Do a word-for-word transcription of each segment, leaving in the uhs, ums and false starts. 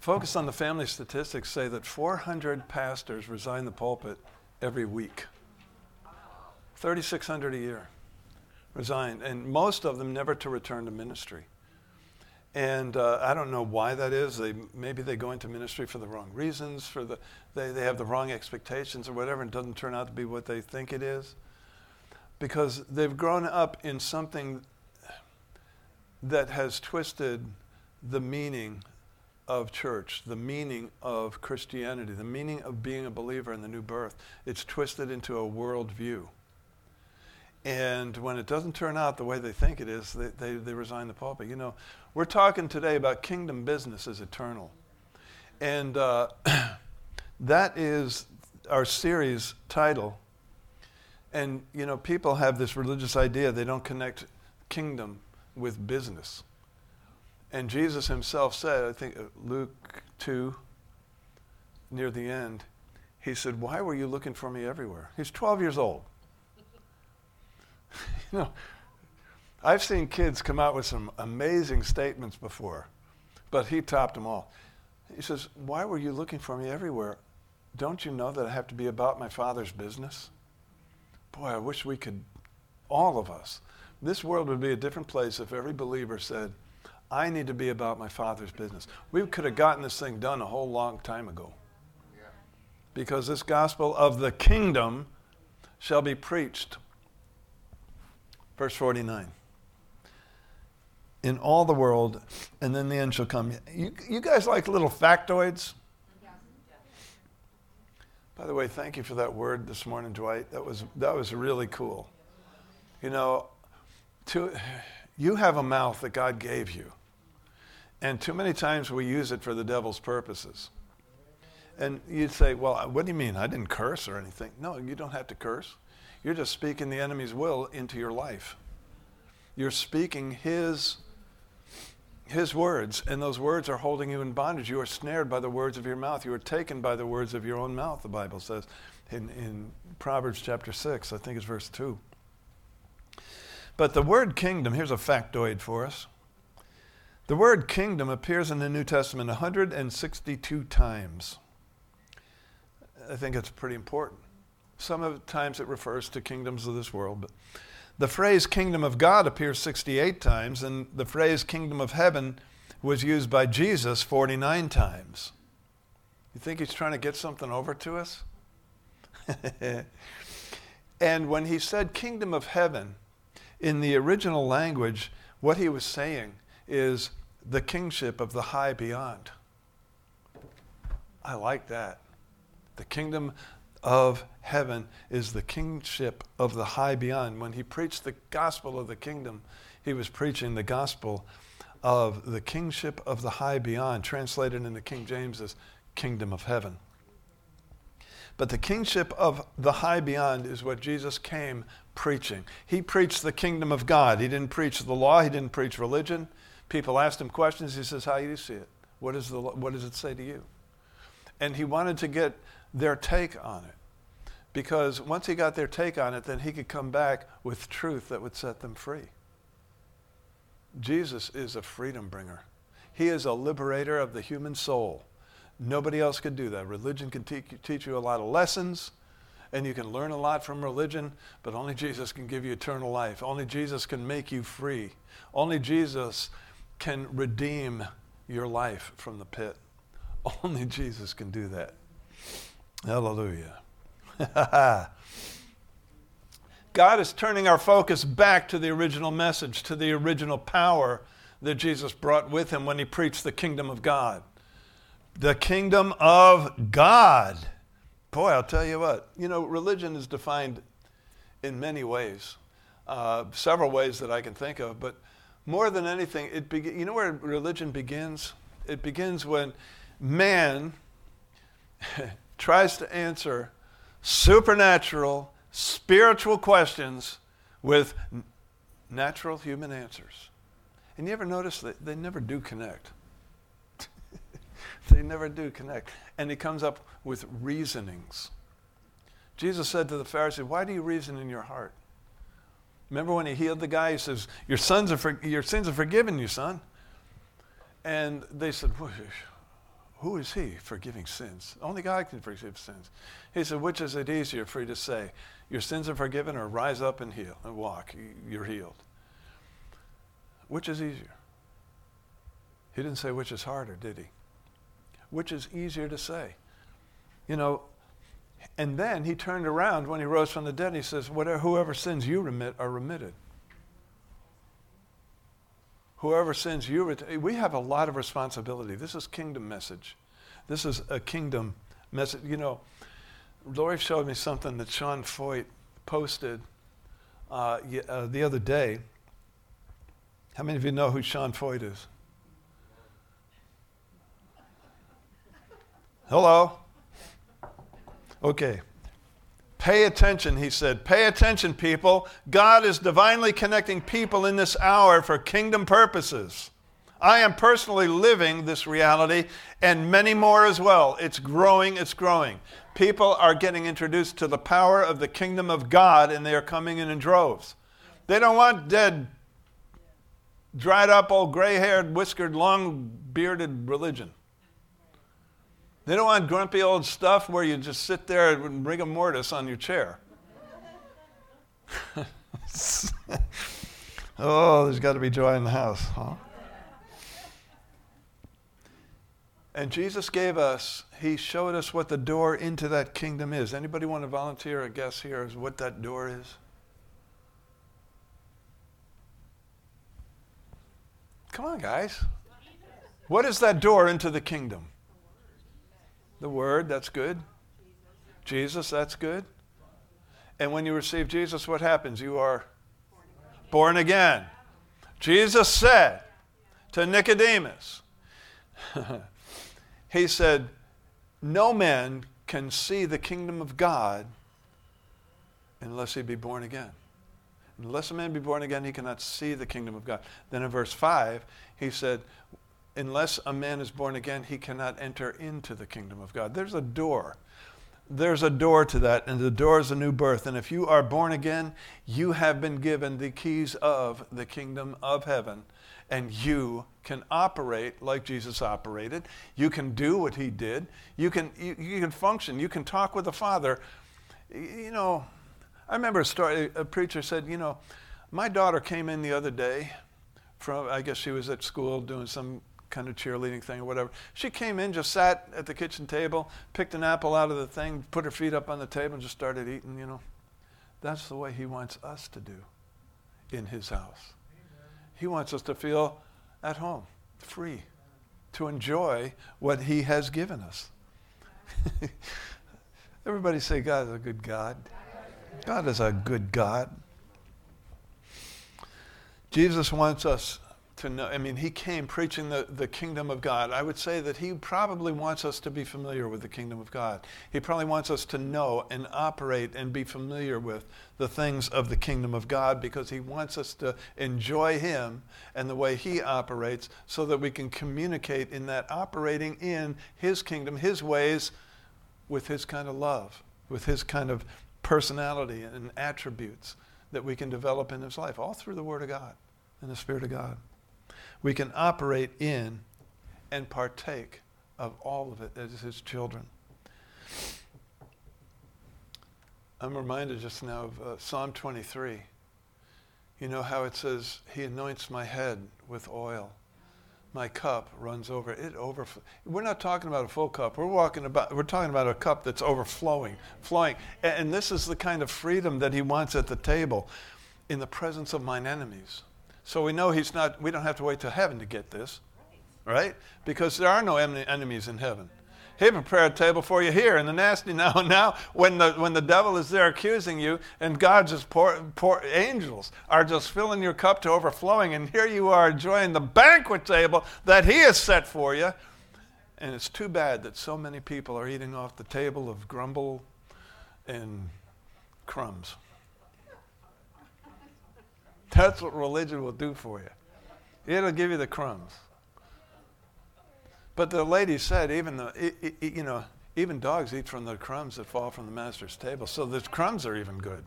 Focus on the Family statistics say that four hundred pastors resign the pulpit every week. thirty-six hundred a year resign, and most of them never to return to ministry. And uh, I don't know why that is. They maybe they go into ministry for the wrong reasons, for the they, they have the wrong expectations or whatever, and it doesn't turn out to be what they think it is. Because they've grown up in something that has twisted the meaning of church, the meaning of Christianity, the meaning of being a believer in the new birth. It's twisted into a worldview. And when it doesn't turn out the way they think it is, they, they, they resign the pulpit. You know, we're talking today about kingdom business is eternal. And uh, that is our series title. And, you know, people have this religious idea they don't connect kingdom with business. And Jesus himself said, I think Luke two, near the end, he said, why were you looking for me everywhere? He's twelve years old. You know, I've seen kids come out with some amazing statements before, but he topped them all. He says, why were you looking for me everywhere? Don't you know that I have to be about my Father's business? Boy, I wish we could, all of us. This world would be a different place if every believer said, I need to be about my Father's business. We could have gotten this thing done a whole long time ago. Yeah. Because this gospel of the kingdom shall be preached. Verse forty-nine. In all the world, and then the end shall come. You, you guys like little factoids? Yeah. By the way, thank you for that word this morning, Dwight. That was that was really cool. You know, to, you have a mouth that God gave you. And too many times we use it for the devil's purposes. And you'd say, well, what do you mean? I didn't curse or anything. No, you don't have to curse. You're just speaking the enemy's will into your life. You're speaking his, his words, and those words are holding you in bondage. You are snared by the words of your mouth. You are taken by the words of your own mouth, the Bible says in, in Proverbs chapter six, I think it's verse two. But the word kingdom, here's a factoid for us. The word kingdom appears in the New Testament one hundred sixty-two times. I think it's pretty important. Some of the times it refers to kingdoms of this world, but the phrase kingdom of God appears sixty-eight times, and the phrase kingdom of heaven was used by Jesus forty-nine times. You think he's trying to get something over to us? And when he said kingdom of heaven, in the original language, what he was saying is the kingship of the high beyond. I like that. The kingdom of heaven is the kingship of the high beyond. When he preached the gospel of the kingdom, he was preaching the gospel of the kingship of the high beyond, translated into King James as kingdom of heaven. But the kingship of the high beyond is what Jesus came preaching. He preached the kingdom of God. He didn't preach the law. He didn't preach religion. People asked him questions. He says, how do you see it? What, is the, what does it say to you? And he wanted to get their take on it. Because once he got their take on it, then he could come back with truth that would set them free. Jesus is a freedom bringer. He is a liberator of the human soul. Nobody else could do that. Religion can te- teach you a lot of lessons, and you can learn a lot from religion, but only Jesus can give you eternal life. Only Jesus can make you free. Only Jesus can redeem your life from the pit. Only Jesus can do that. Hallelujah. God is turning our focus back to the original message, to the original power that Jesus brought with him when he preached the kingdom of God. The kingdom of God. Boy, I'll tell you what, you know, religion is defined in many ways, uh, several ways that I can think of, but more than anything, it be- you know where religion begins? It begins when man tries to answer supernatural, spiritual questions with n- natural human answers. And you ever notice that they never do connect? They never do connect. And he comes up with reasonings. Jesus said to the Pharisees, why do you reason in your heart? Remember when he healed the guy, he says, your sons are for- your sins are forgiven you, son. And they said, who is he forgiving sins? Only God can forgive sins. He said, which is it easier for you to say, your sins are forgiven, or rise up and heal and walk, you're healed? Which is easier? He didn't say which is harder, did he? Which is easier to say? You know, and then he turned around when he rose from the dead and he says, whatever, whoever sins you remit are remitted. Whoever sins you, ret- we have a lot of responsibility. This is kingdom message. This is a kingdom message. You know, Lori showed me something that Sean Foyt posted uh, uh, the other day. How many of you know who Sean Foyt is? Hello? Okay. Pay attention, he said. Pay attention, people. God is divinely connecting people in this hour for kingdom purposes. I am personally living this reality, and many more as well. It's growing, it's growing. People are getting introduced to the power of the kingdom of God, and they are coming in in droves. They don't want dead, dried up, old gray-haired, whiskered, long-bearded religion. They don't want grumpy old stuff where you just sit there and rigor mortis on your chair. Oh, there's got to be joy in the house, huh? And Jesus gave us, he showed us what the door into that kingdom is. Anybody want to volunteer a guess here as what that door is? Come on, guys. What is that door into the kingdom? The Word, that's good. Jesus, that's good. And when you receive Jesus, what happens? You are born again. Jesus said to Nicodemus, he said, no man can see the kingdom of God unless he be born again. Unless a man be born again, he cannot see the kingdom of God. Then in verse five, he said, unless a man is born again, he cannot enter into the kingdom of God. There's a door. There's a door to that, and the door is a new birth. And if you are born again, you have been given the keys of the kingdom of heaven, and you can operate like Jesus operated. You can do what he did. You can, you, you can function. You can talk with the Father. You know, I remember a story, a preacher said, you know, my daughter came in the other day from, I guess she was at school doing some kind of cheerleading thing or whatever. She came in, just sat at the kitchen table, picked an apple out of the thing, put her feet up on the table and just started eating, you know. That's the way he wants us to do in his house. He wants us to feel at home, free, to enjoy what he has given us. Everybody say, God is a good God. God is a good God. Jesus wants us to know, I mean, he came preaching the, the kingdom of God. I would say that he probably wants us to be familiar with the kingdom of God. He probably wants us to know and operate and be familiar with the things of the kingdom of God, because he wants us to enjoy him and the way he operates, so that we can communicate in that operating in his kingdom, his ways, with his kind of love, with his kind of personality and attributes that we can develop in his life, all through the Word of God and the Spirit of God. We can operate in and partake of all of it as his children. I'm reminded just now of uh, Psalm twenty-three. You know how it says, he anoints my head with oil. My cup runs over. It overflows. We're not talking about a full cup. We're walking about. We're talking about a cup that's overflowing, flowing. And, and this is the kind of freedom that he wants at the table, in the presence of mine enemies. So we know he's not. We don't have to wait till heaven to get this, right? Because there are no en- enemies in heaven. He prepared a table for you here in the nasty. Now, now, when the when the devil is there accusing you, and God just pour, pour angels are just filling your cup to overflowing, and here you are enjoying the banquet table that he has set for you. And it's too bad that so many people are eating off the table of grumble and crumbs. That's what religion will do for you. It'll give you the crumbs. But the lady said, even the, you know, even dogs eat from the crumbs that fall from the master's table. So the crumbs are even good.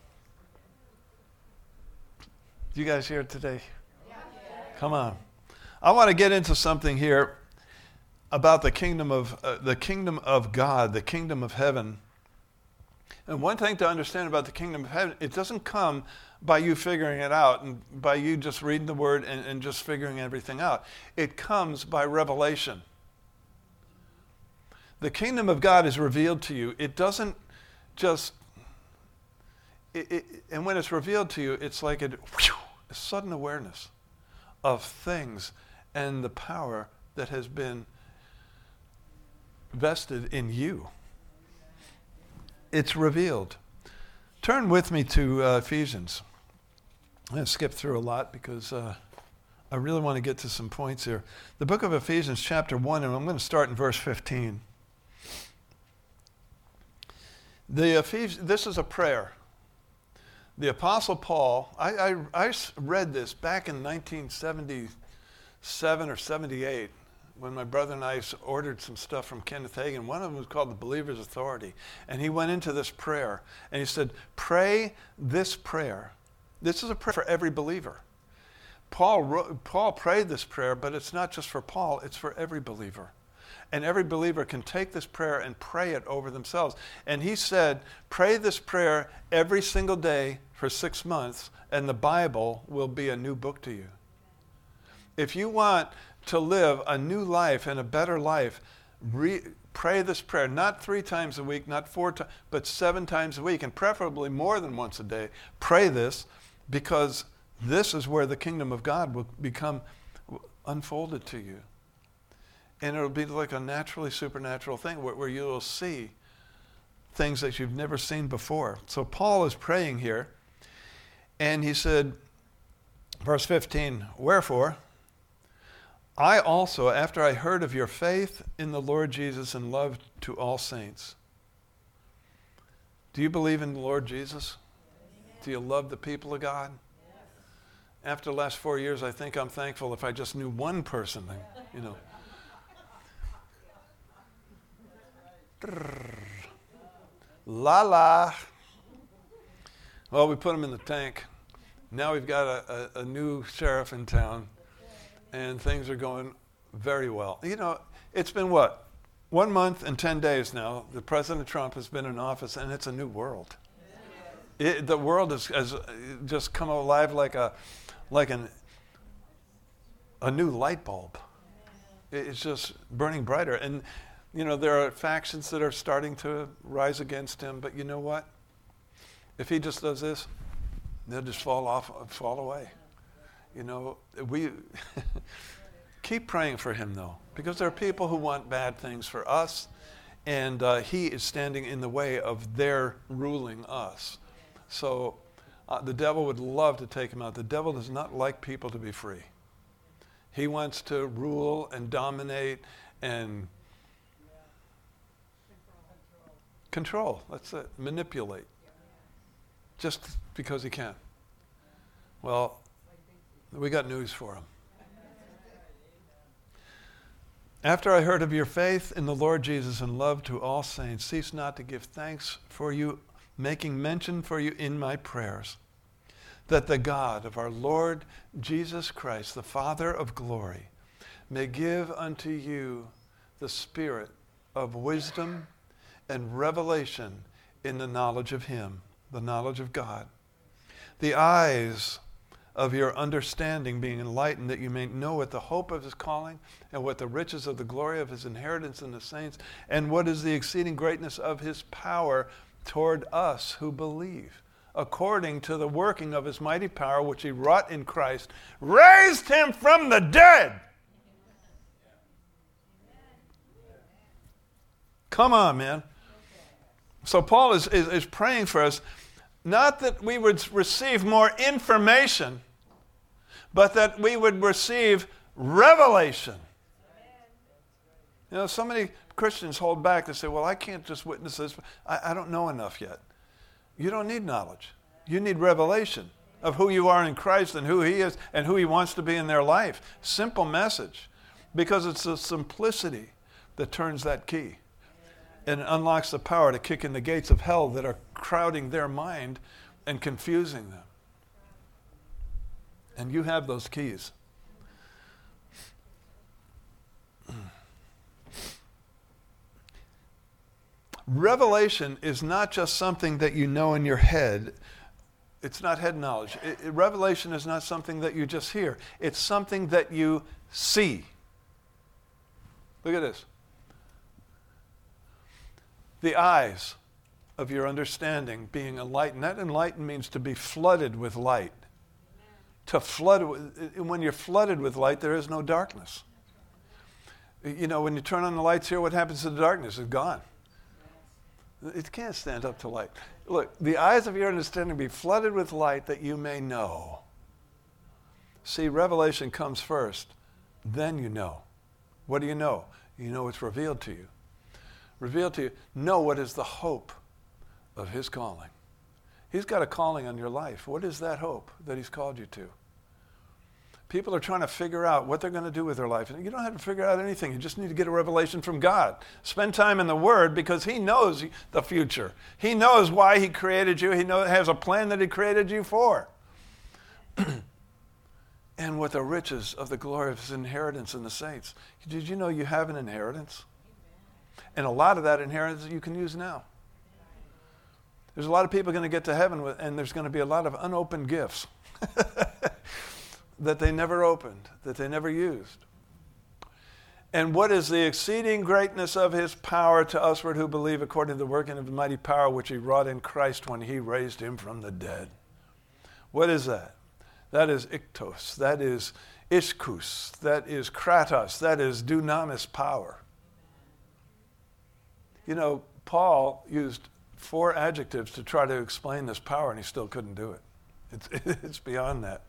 You guys here today? Come on. I want to get into something here about the kingdom of uh, the kingdom of God, the kingdom of heaven. And one thing to understand about the kingdom of heaven, it doesn't come by you figuring it out and by you just reading the word and, and just figuring everything out. It comes by revelation. The kingdom of God is revealed to you. It doesn't just, it, it, and when it's revealed to you, it's like a, whew, a sudden awareness of things and the power that has been vested in you. It's revealed. Turn with me to uh, Ephesians. I'm going to skip through a lot because uh, I really want to get to some points here. The book of Ephesians chapter one, and I'm going to start in verse fifteen. The Ephes- this is a prayer. The Apostle Paul, I, I, I read this back in nineteen seventy-seven or seventy-eight when my brother and I ordered some stuff from Kenneth Hagin. One of them was called The Believer's Authority. And he went into this prayer and he said, pray this prayer. This is a prayer for every believer. Paul wrote, Paul prayed this prayer, but it's not just for Paul, it's for every believer. And every believer can take this prayer and pray it over themselves. And he said, pray this prayer every single day for six months, and the Bible will be a new book to you. If you want to live a new life and a better life, re- pray this prayer, not three times a week, not four times, but seven times a week, and preferably more than once a day. Pray this, because this is where the kingdom of God will become unfolded to you. And it'll be like a naturally supernatural thing where, where you will see things that you've never seen before. So Paul is praying here, and he said, verse fifteen, wherefore, I also, after I heard of your faith in the Lord Jesus and love to all saints. Do you believe in the Lord Jesus? Do you love the people of God? After the last four years, I think I'm thankful if I just knew one person, you know. La la. Well, we put him in the tank. Now we've got a, a, a new sheriff in town, and things are going very well. You know, it's been what? One month and ten days now that President Trump has been in office, and it's a new world. It, the world has, has just come alive like a, like an, a new light bulb. It's just burning brighter. And, you know, there are factions that are starting to rise against him, but you know what? If he just does this, they'll just fall off, fall away. You know, we keep praying for him, though, because there are people who want bad things for us, and uh, he is standing in the way of their ruling us. So uh, the devil would love to take him out. The devil does not like people to be free. He wants to rule and dominate and control. That's it. Manipulate. Just because he can. Well, we got news for him. After I heard of your faith in the Lord Jesus and love to all saints, cease not to give thanks for you, making mention for you in my prayers, that the God of our Lord Jesus Christ, the Father of glory, may give unto you the spirit of wisdom and revelation in the knowledge of him, the knowledge of God. The eyes of your understanding being enlightened, that you may know what the hope of his calling and what the riches of the glory of his inheritance in the saints, and what is the exceeding greatness of his power toward us who believe, according to the working of his mighty power, which he wrought in Christ, raised him from the dead. Come on, man. So Paul is, is, is praying for us, not that we would receive more information, but that we would receive revelation. You know, so many Christians hold back. They say, well, I can't just witness this. I, I don't know enough yet. You don't need knowledge. You need revelation of who you are in Christ and who he is and who he wants to be in their life. Simple message, because it's the simplicity that turns that key and unlocks the power to kick in the gates of hell that are crowding their mind and confusing them. And you have those keys. Revelation is not just something that you know in your head. It's not head knowledge. It, it, revelation is not something that you just hear. It's something that you see. Look at this. The eyes of your understanding being enlightened. That enlightened means to be flooded with light. To flood, when you're flooded with light, there is no darkness. You know, when you turn on the lights here, what happens to the darkness? It's gone. It can't stand up to light. Look, the eyes of your understanding be flooded with light that you may know. See, revelation comes first, then you know. What do you know? You know it's revealed to you. Revealed to you. Know what is the hope of his calling. He's got a calling on your life. What is that hope that he's called you to? People are trying to figure out what they're going to do with their life. And you don't have to figure out anything. You just need to get a revelation from God. Spend time in the Word because he knows the future. He knows why he created you. He knows, has a plan that he created you for. And what the riches of the glory of his inheritance in the saints. Did you know you have an inheritance? And a lot of that inheritance you can use now. There's a lot of people going to get to heaven with, and there's going to be a lot of unopened gifts that they never opened, that they never used. And what is the exceeding greatness of his power to usward who believe according to the working of the mighty power which he wrought in Christ when he raised him from the dead? What is that? That is iktos, that is ischus, that is kratos, that is dunamis power. You know, Paul used four adjectives to try to explain this power, and he still couldn't do it. It's, it's beyond that.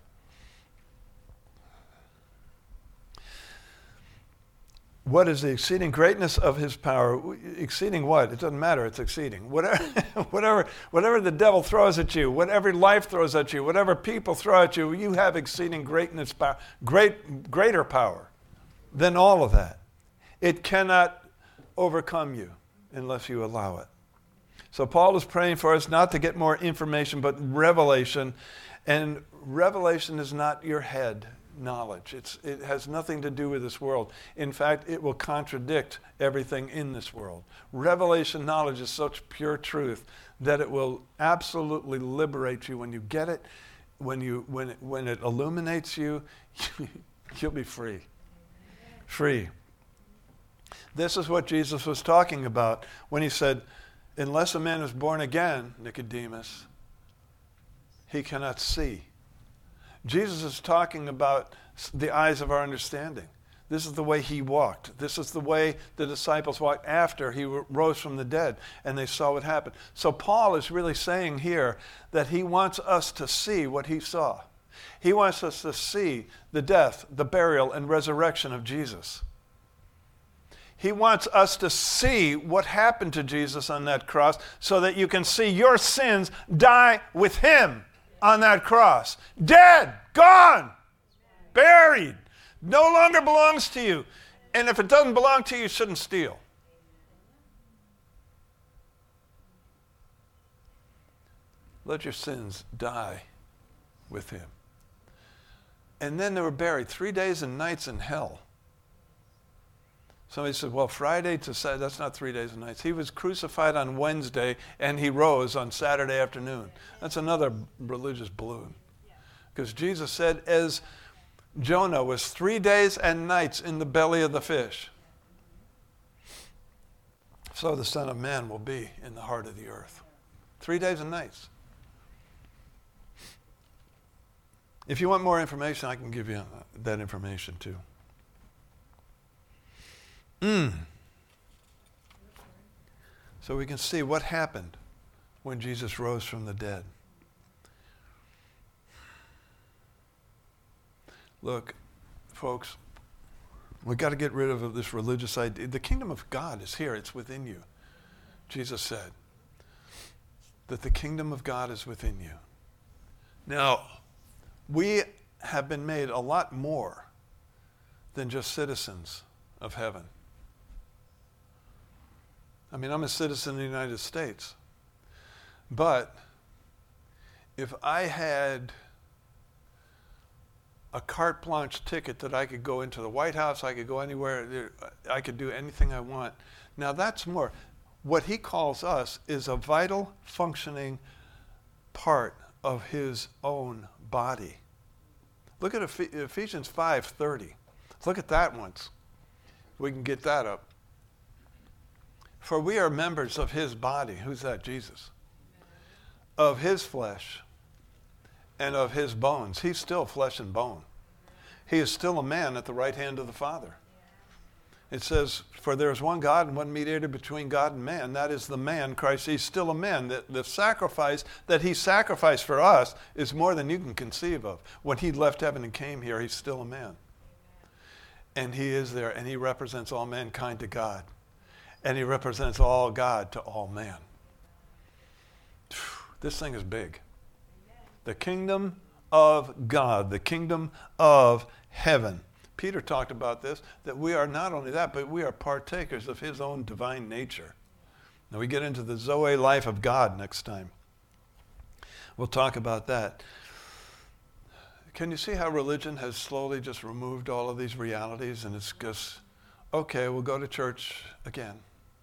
What is the exceeding greatness of his power? Exceeding what? It doesn't matter. It's exceeding. Whatever, whatever, whatever the devil throws at you, whatever life throws at you, whatever people throw at you, you have exceeding greatness, power, great, greater power than all of that. It cannot overcome you unless you allow it. So Paul is praying for us not to get more information, but revelation. And revelation is not your head knowledge. It's, it has nothing to do with this world. In fact, it will contradict everything in this world. Revelation knowledge is such pure truth that it will absolutely liberate you when you get it. When you when it, when it illuminates you, you'll be free. Free. This is what Jesus was talking about when he said, unless a man is born again, Nicodemus, he cannot see. Jesus is talking about the eyes of our understanding. This is the way he walked. This is the way the disciples walked after he rose from the dead, and they saw what happened. So Paul is really saying here that he wants us to see what he saw. He wants us to see the death, the burial, and resurrection of Jesus. He wants us to see what happened to Jesus on that cross so that you can see your sins die with him on that cross. Dead, gone, buried, no longer belongs to you. And if it doesn't belong to you, you shouldn't steal. Let your sins die with him. And then they were buried three days and nights in hell. Somebody said, well, Friday to Saturday, that's not three days and nights. He was crucified on Wednesday and he rose on Saturday afternoon. That's another religious balloon. Because Jesus said, as Jonah was three days and nights in the belly of the fish, so the Son of Man will be in the heart of the earth. Three days and nights. If you want more information, I can give you that information too. Mm. So we can see what happened when Jesus rose from the dead. Look, folks, we've got to get rid of this religious idea. The kingdom of God is here. It's within you. Jesus said that the kingdom of God is within you. Now, we have been made a lot more than just citizens of heaven. I mean, I'm a citizen of the United States. But if I had a carte blanche ticket that I could go into the White House, I could go anywhere, I could do anything I want. Now that's more. what he calls us is a vital, functioning part of his own body. Look at Ephesians five thirty. Look at that once. We can get that up. For we are members of his body. Who's that? Jesus. Of his flesh and of his bones. He's still flesh and bone. He is still a man at the right hand of the Father. It says, for there is one God and one mediator between God and man. That is the man, Christ. He's still a man. The, the sacrifice that he sacrificed for us is more than you can conceive of. When he left heaven and came here, he's still a man. And he is there, and he represents all mankind to God. And he represents all God to all man. This thing is big. The kingdom of God, the kingdom of heaven. Peter talked about this, that we are not only that, but we are partakers of his own divine nature. Now we get into the Zoe life of God next time. We'll talk about that. Can you see how religion has slowly just removed all of these realities, and it's just, okay, we'll go to church again.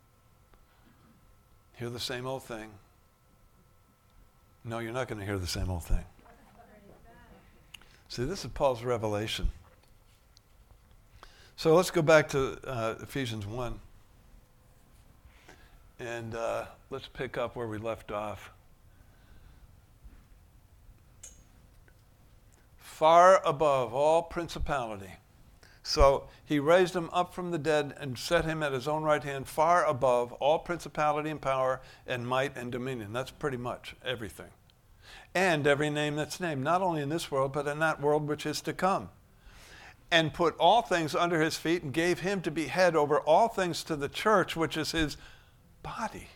Hear the same old thing. No, you're not going to hear the same old thing. See, this is Paul's revelation. So let's go back to uh, Ephesians one. And uh, let's pick up where we left off. Far above all principality. So he raised him up from the dead and set him at his own right hand, far above all principality and power and might and dominion. That's pretty much everything. And every name that's named, not only in this world, but in that world which is to come. And put all things under his feet and gave him to be head over all things to the church, which is his body.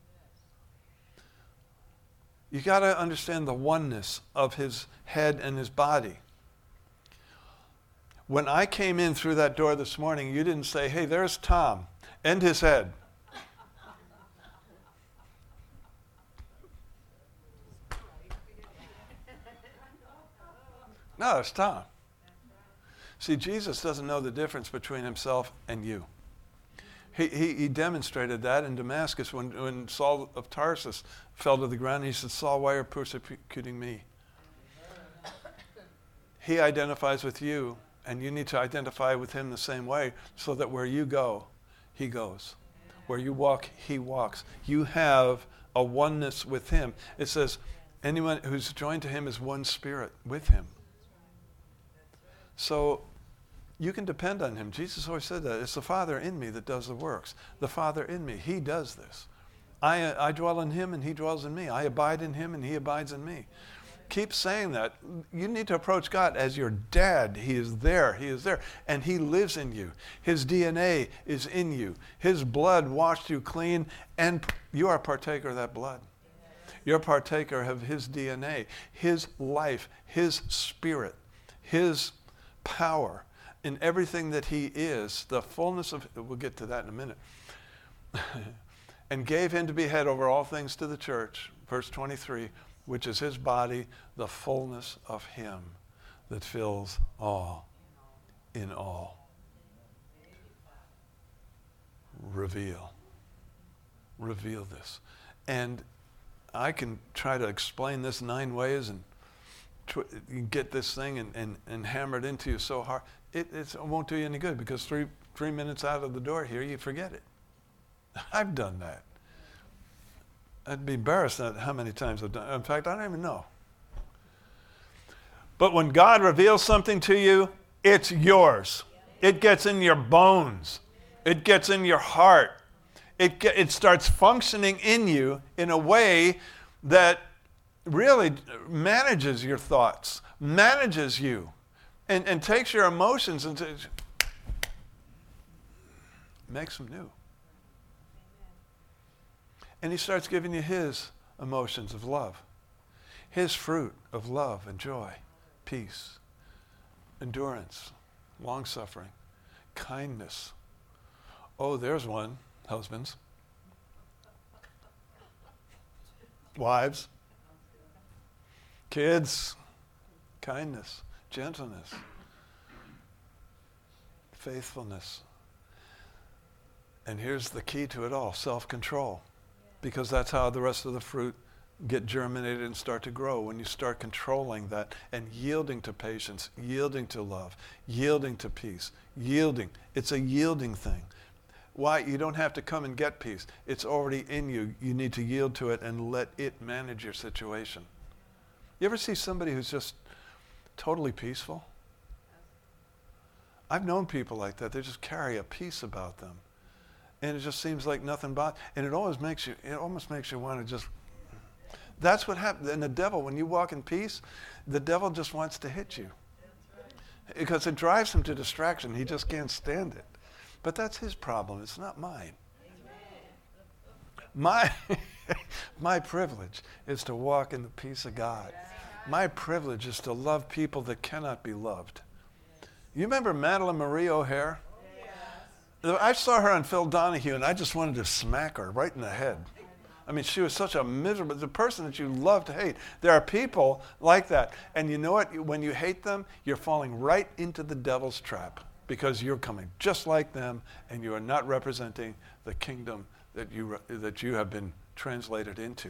You got to understand the oneness of his head and his body. When I came in through that door this morning, you didn't say, hey, there's Tom and his head. No, it's Tom. See, Jesus doesn't know the difference between himself and you. He, he, he demonstrated that in Damascus when, when Saul of Tarsus fell to the ground. He said, Saul, why are you persecuting me? He identifies with you, and you need to identify with him the same way so that where you go, he goes. Where you walk, he walks. You have a oneness with him. It says, anyone who's joined to him is one spirit with him. So you can depend on him. Jesus always said that. It's the Father in me that does the works. The Father in me, he does this. I, I dwell in him and he dwells in me. I abide in him and he abides in me. Keep saying that. You need to approach God as your dad. He is there. He is there. And he lives in you. His D N A is in you. His blood washed you clean, and you are a partaker of that blood. You're a partaker of his D N A, his life, his spirit, his power. In everything that he is, the fullness of, we'll get to that in a minute, and gave him to be head over all things to the church, verse twenty-three, which is his body, the fullness of him that fills all in all. Reveal. Reveal this. And I can try to explain this nine ways and tw- you get this thing and, and, and hammer it into you so hard. It, it's, it won't do you any good because three three minutes out of the door here, you forget it. I've done that. I'd be embarrassed at how many times I've done it. In fact, I don't even know. But when God reveals something to you, it's yours. It gets in your bones. It gets in your heart. It, get, it starts functioning in you in a way that really manages your thoughts, manages you. And, and takes your emotions and says, makes them new. And he starts giving you his emotions of love, his fruit of love and joy, peace, endurance, long-suffering, kindness. Oh, there's one, husbands. Wives. Kids. Kindness. Gentleness, faithfulness. And here's the key to it all, self-control. Because that's how the rest of the fruit get germinated and start to grow. When you start controlling that and yielding to patience, yielding to love, yielding to peace, yielding. It's a yielding thing. Why? You don't have to come and get peace. It's already in you. You need to yield to it and let it manage your situation. You ever see somebody who's just totally peaceful? I've known people like that. They just carry a peace about them. And it just seems like nothing but, and it always makes you, it almost makes you want to just, that's what happens. And the devil, when you walk in peace, the devil just wants to hit you. Because it drives him to distraction. He just can't stand it. But that's his problem. It's not mine. My, my privilege is to walk in the peace of God. My privilege is to love people that cannot be loved. You remember Madeline Marie O'Hare? I saw her on Phil Donahue, and I just wanted to smack her right in the head. I mean, she was such a miserable, the person that you love to hate. There are people like that. And you know what? When you hate them, you're falling right into the devil's trap because you're coming just like them, and you are not representing the kingdom that you, that you have been translated into.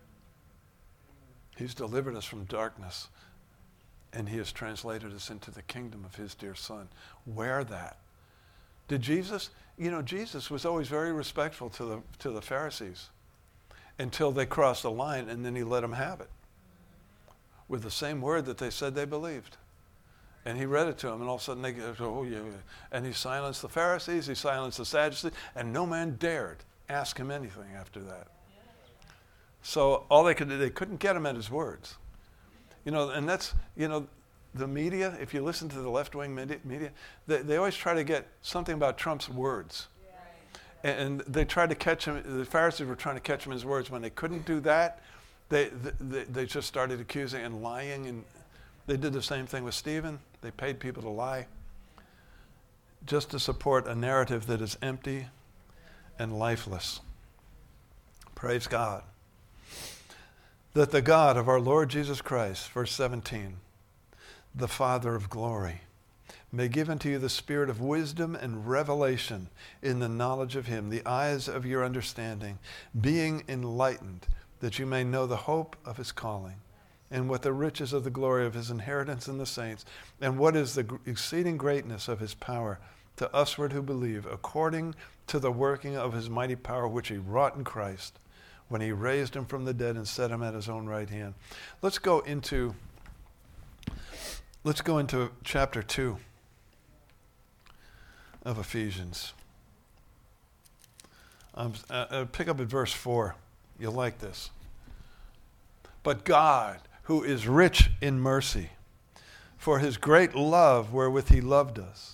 He's delivered us from darkness, and he has translated us into the kingdom of his dear Son. Wear that. Did Jesus, you know, Jesus was always very respectful to the to the Pharisees until they crossed the line, and then he let them have it with the same word that they said they believed. And he read it to them, and all of a sudden they go, oh yeah, yeah. And he silenced the Pharisees, he silenced the Sadducees, and no man dared ask him anything after that. So all they could do, they couldn't get him at his words. You know, and that's, you know, the media, if you listen to the left-wing media, they, they always try to get something about Trump's words. Yeah. And they tried to catch him, the Pharisees were trying to catch him in his words. When they couldn't do that, they, they, they just started accusing and lying. And they did the same thing with Stephen. They paid people to lie just to support a narrative that is empty and lifeless. Praise God. That the God of our Lord Jesus Christ, verse seventeen, the Father of glory, may give unto you the spirit of wisdom and revelation in the knowledge of him, the eyes of your understanding, being enlightened, that you may know the hope of his calling, and what the riches of the glory of his inheritance in the saints, and what is the exceeding greatness of his power to usward who believe, according to the working of his mighty power which he wrought in Christ, when he raised him from the dead and set him at his own right hand. Let's go into Let's go into chapter two of Ephesians. Um, uh, pick up at verse four. You'll like this. But God, who is rich in mercy, for his great love wherewith he loved us,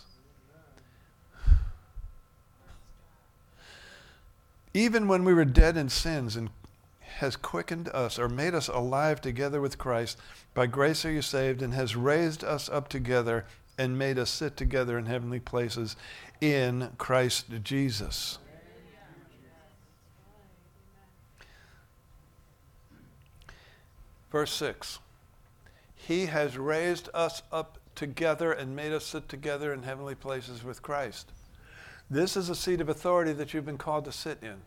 even when we were dead in sins, and has quickened us or made us alive together with Christ. By grace are you saved, and has raised us up together and made us sit together in heavenly places in Christ Jesus. Verse six. He has raised us up together and made us sit together in heavenly places with Christ. This is a seat of authority that you've been called to sit in.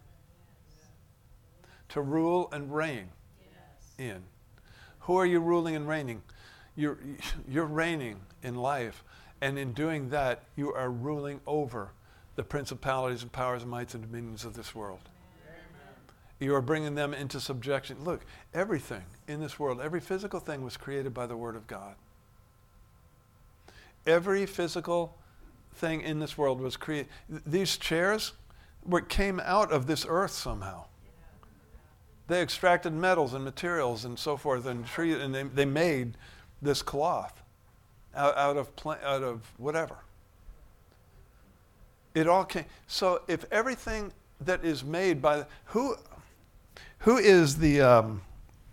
To rule and reign yes. in. Who are you ruling and reigning? You're, you're reigning in life. And in doing that, you are ruling over the principalities and powers and mights and dominions of this world. Amen. You are bringing them into subjection. Look, everything in this world, every physical thing was created by the Word of God. Every physical thing in this world was created. These chairs were, came out of this earth somehow. They extracted metals and materials and so forth, and tree, and they, they made this cloth out, out of pla- out of whatever. It all came. So if everything that is made by who, who is the? Um,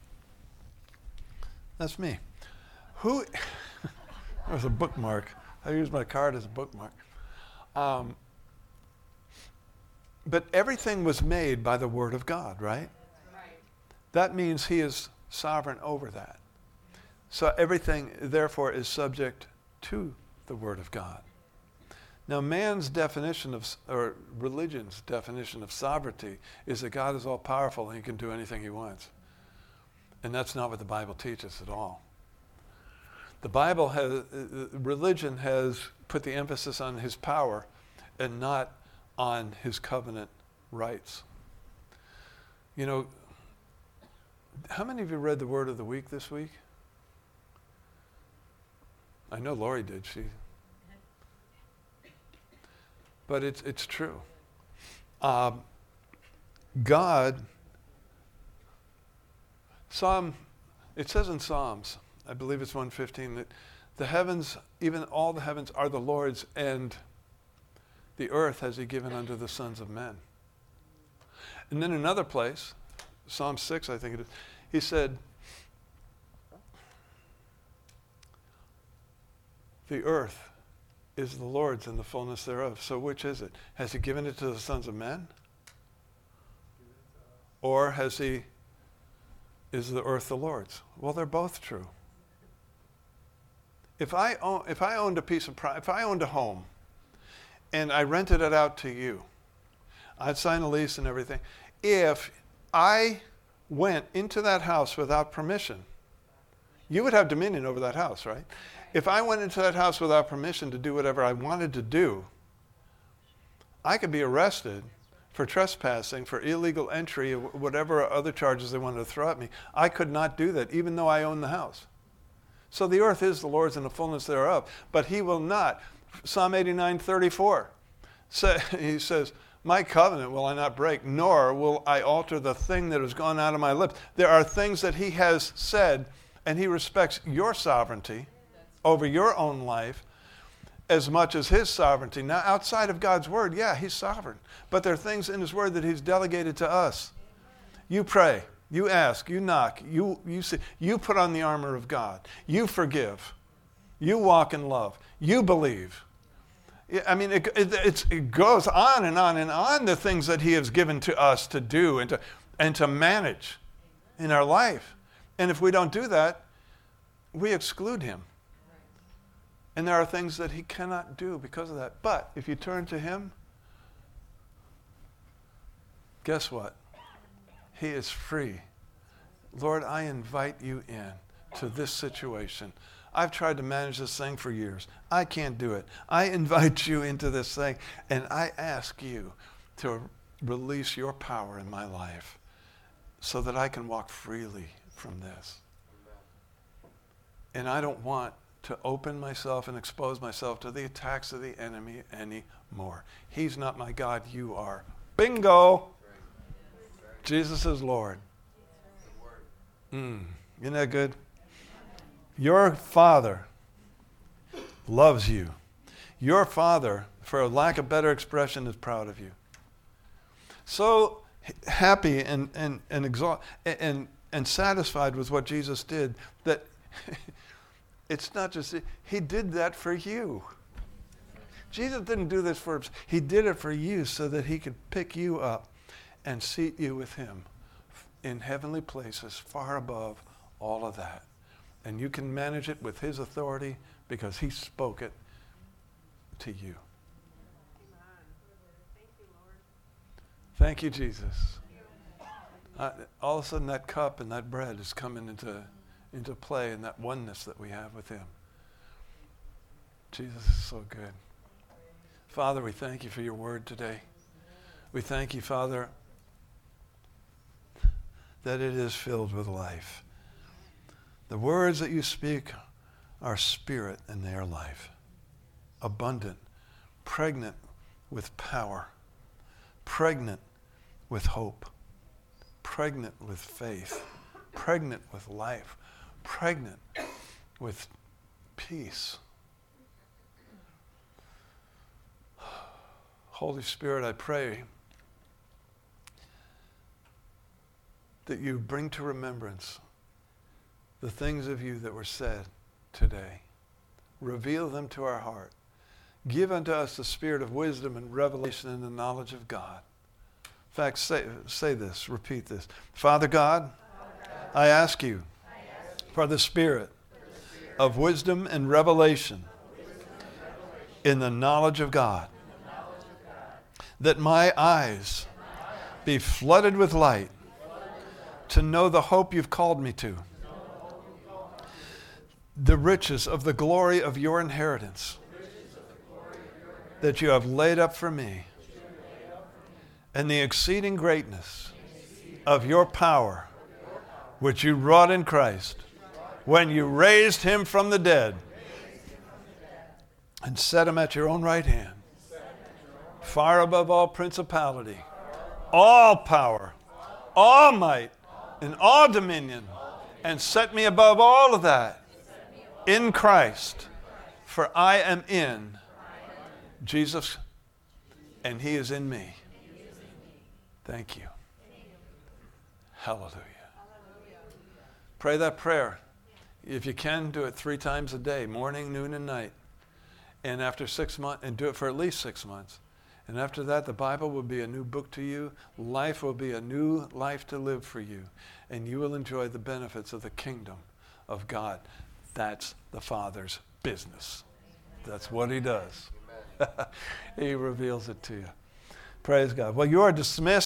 that's me. Who? There's a bookmark. I use my card as a bookmark. Um, but everything was made by the Word of God, right? That means he is sovereign over that. So everything, therefore, is subject to the Word of God. Now, man's definition of, or religion's definition of sovereignty is that God is all powerful and he can do anything he wants. And that's not what the Bible teaches at all. The Bible has, uh, religion has put the emphasis on his power and not on his covenant rights. You know, how many of you read the Word of the Week this week? I know Lori did. She, but it's it's true. Um, God, Psalm, it says in Psalms, I believe it's one fifteen, that the heavens, even all the heavens, are the Lord's, and the earth has he given unto the sons of men. And then another place, Psalm six, I think it is, he said, the earth is the Lord's and the fullness thereof. So which is it? Has he given it to the sons of men? Or has he, is the earth the Lord's? Well, they're both true. If I own, if I owned a piece of property, if I owned a home, and I rented it out to you, I'd sign a lease and everything. If I went into that house without permission, you would have dominion over that house, right? If I went into that house without permission to do whatever I wanted to do, I could be arrested for trespassing, for illegal entry, whatever other charges they wanted to throw at me. I could not do that, even though I own the house. So the earth is the Lord's and the fullness thereof, but he will not. Psalm eighty-nine thirty-four, say, he says, my covenant will I not break, nor will I alter the thing that has gone out of my lips. There are things that he has said, and he respects your sovereignty over your own life as much as his sovereignty. Now, outside of God's word, yeah, he's sovereign. But there are things in his word that he's delegated to us. You pray, you ask, you knock, you, you, see, you put on the armor of God. You forgive. You walk in love. You believe. I mean, it, it, it's, it goes on and on and on, the things that he has given to us to do and to, and to manage in our life. And if we don't do that, we exclude him. And there are things that he cannot do because of that. But if you turn to him, guess what? He is free. Lord, I invite you in to this situation. I've tried to manage this thing for years. I can't do it. I invite you into this thing, and I ask you to release your power in my life so that I can walk freely from this. And I don't want to open myself and expose myself to the attacks of the enemy anymore. He's not my God, you are. Bingo! Jesus is Lord. Mm, isn't that good? Your Father loves you. Your Father, for lack of better expression, is proud of you. So happy and and and exhaust, and and satisfied with what Jesus did that it's not just, he did that for you. Jesus didn't do this for himself. He did it for you so that he could pick you up and seat you with him in heavenly places far above all of that. And you can manage it with his authority because he spoke it to you. Thank you, Jesus. Uh, all of a sudden that cup and that bread is coming into into play in that oneness that we have with him. Jesus is so good. Father, we thank you for your word today. We thank you, Father, that it is filled with life. The words that you speak are spirit and they are life. Abundant, pregnant with power, pregnant with hope, pregnant with faith, pregnant with life, pregnant with peace. Holy Spirit, I pray that you bring to remembrance the things of you that were said today. Reveal them to our heart. Give unto us the spirit of wisdom and revelation and the knowledge of God. In fact, say, say this, repeat this. Father God, I ask you for the spirit of wisdom and revelation in the knowledge of God, that my eyes be flooded with light to know the hope you've called me to, the riches of the glory of your inheritance that you have laid up for me, and the exceeding greatness of your power, which you wrought in Christ when you raised him from the dead and set him at your own right hand, far above all principality, all power, all might, and all dominion, and set me above all of that in Christ, for I am in Jesus, and he is in me. Thank you. Hallelujah. Pray that prayer. If you can, do it three times a day, morning, noon, and night. And after six months, and do it for at least six months. And after that, the Bible will be a new book to you. Life will be a new life to live for you. And you will enjoy the benefits of the kingdom of God. That's the Father's business. That's what he does. He reveals it to you. Praise God. Well, you are dismissed.